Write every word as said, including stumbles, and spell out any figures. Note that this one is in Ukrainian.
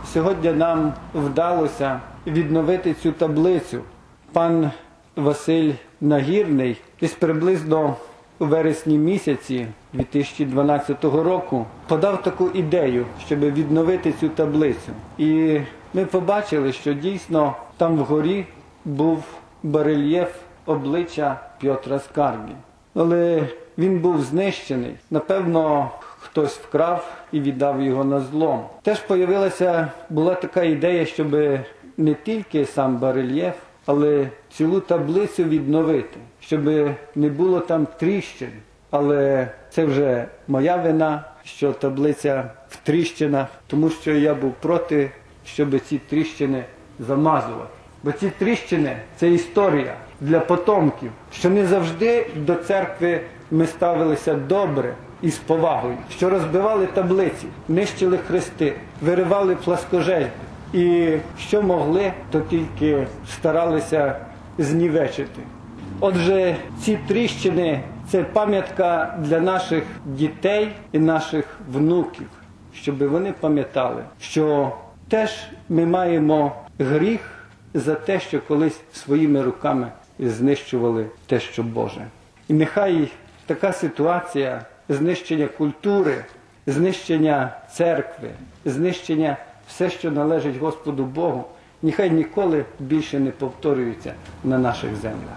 сьогодні нам вдалося відновити цю таблицю. Пан Василь Нагірний десь приблизно у вересні місяці дві тисячі дванадцятого року подав таку ідею, щоб відновити цю таблицю. І ми побачили, що дійсно там вгорі був барельєф обличчя Петра Скарги. Але він був знищений. Напевно, хтось вкрав і віддав його на злом. Теж появилася, була така ідея, щоб не тільки сам барельєф, але цілу таблицю відновити, щоб не було там тріщин. Але це вже моя вина, що таблиця в тріщинах, тому що я був проти, щоб ці тріщини замазувати. Бо ці тріщини – це історія для потомків, що не завжди до церкви ми ставилися добре і з повагою, що розбивали таблиці, нищили хрести, виривали пласкожертви. І що могли, то тільки старалися знівечити. Отже, ці тріщини – це пам'ятка для наших дітей і наших внуків, щоб вони пам'ятали, що теж ми маємо гріх за те, що колись своїми руками знищували те, що Боже. І нехай така ситуація знищення культури, знищення церкви, знищення все, що належить Господу Богу, нехай ніколи більше не повторюється на наших землях.